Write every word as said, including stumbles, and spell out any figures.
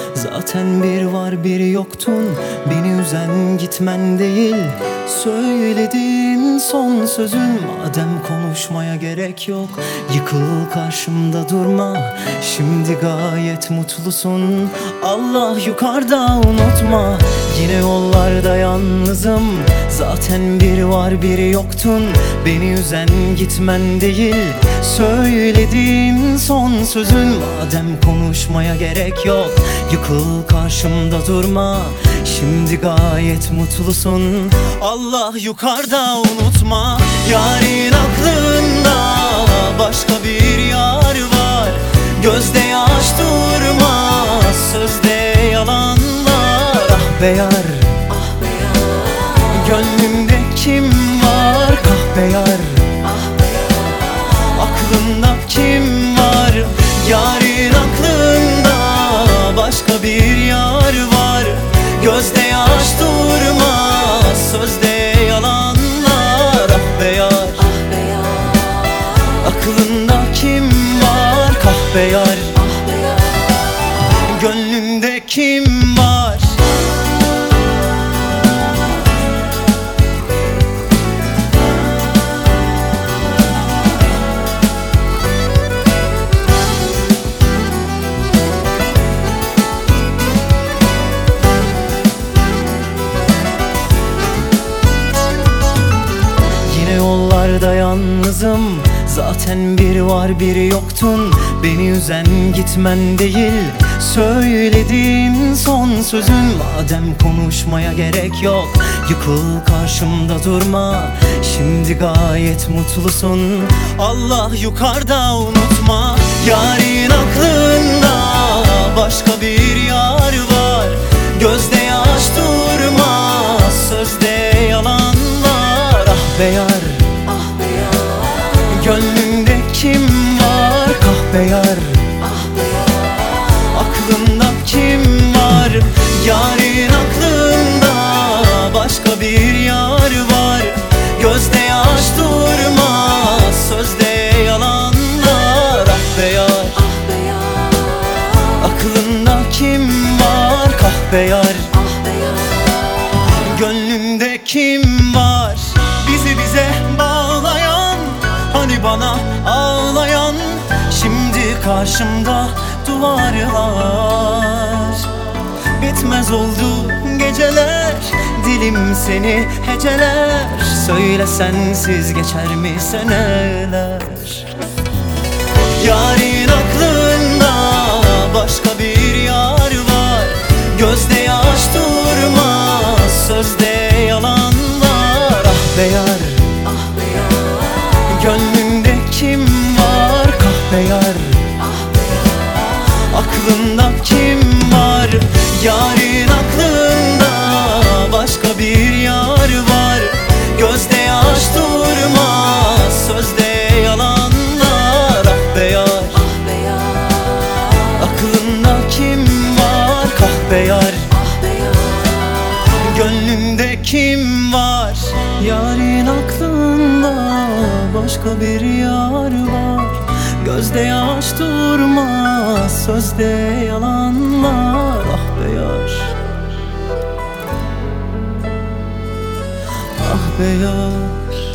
Zaten bir var bir yoktun, beni üzen gitmen değil. Söylediğin son sözün, madem konuşmaya gerek yok, yıkıl karşımda durma. Şimdi gayet mutlusun, Allah yukarıda unutma. Yine yollarda yalnızım, zaten bir var bir yoktun, beni üzen gitmen değil. Söylediğin son sözün, madem konuşmaya gerek yok, yıkıl karşımda durma. Şimdi gayet mutlusun, Allah yukarıda unutma. Yarın aklında başka bir yar var, gözde yaş durmaz, sözde yalanlar. Ah be yar, Ah be yar, gönlümde kim var? Kahpe yar, ah be yar, aklında kim var? Yarın aklında başka bir yar var, gözde yaş durmaz, sözde yalanlar. Ah be yar, ah be yar, aklında kim var? Kahpe yar, ah be yar. gönlünde kim var? Yollarda yalnızım, zaten bir var bir yoktun, beni üzen gitmen değil. Söylediğin son sözün, madem konuşmaya gerek yok, yıkıl karşımda durma. Şimdi gayet mutlusun, Allah yukarıda unutma. Yarın aklında başka bir yar var, gözde yaş durmaz, sözde yalanlar. Ah be yar, Ah be yar, gönlünde kim var? Kahpe yar, ah be yar, aklında kim var? Yarın aklında başka bir yar var, gözde yaş durmaz, sözde yalanlar. Ah be yar, ah be yar, aklında kim var? Kahpe yar, ah be yar. gönlünde kim var? Bizi bize bağlayan, hani bana ağlayan, şimdi karşımda duvarlar. Bitmez oldu geceler, dilim seni heceler. Söyle sensiz geçer mi seneler? Yarın aklında başka bir yar var, gözde yaş durmaz, sözde yalanlar. Ah be yar, Ah be yar, gönlünde kim var? Kahpe yar, ah be yar, aklında kim var? Yarın aklında başka bir yar var, gözde yaş durmaz, sözde yalanlar. Ah be yar, ah be yar, aklında kim var? Kahpe yar, ah be yar. gönlünde kim var? Yarın aklında başka bir yar var, gözde yaş durmaz, sözde yalanlar. Ah be yar, ah be yar.